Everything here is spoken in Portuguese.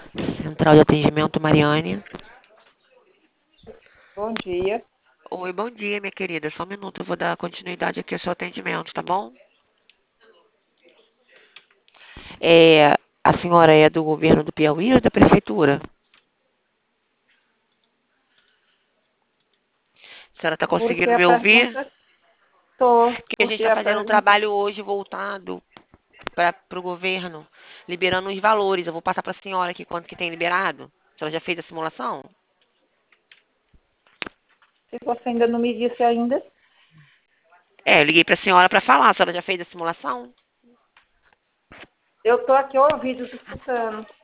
Central de Atendimento, Mariane. Bom dia. Oi, bom dia, minha querida. Só um minuto, eu vou dar continuidade aqui ao seu atendimento, tá bom? A senhora é do governo do Piauí ou da prefeitura? A senhora está Porque conseguindo a me ouvir? pergunta tô, Porque a gente porque está a fazendo um pergunta, trabalho hoje voltado para o governo, liberando os valores. Eu vou passar para a senhora aqui quanto que tem liberado. A senhora já fez a simulação? se você ainda não me disse ainda, Eu liguei para a senhora para falar. A senhora já fez a simulação? eu tô aqui ouvindo, tô escutando.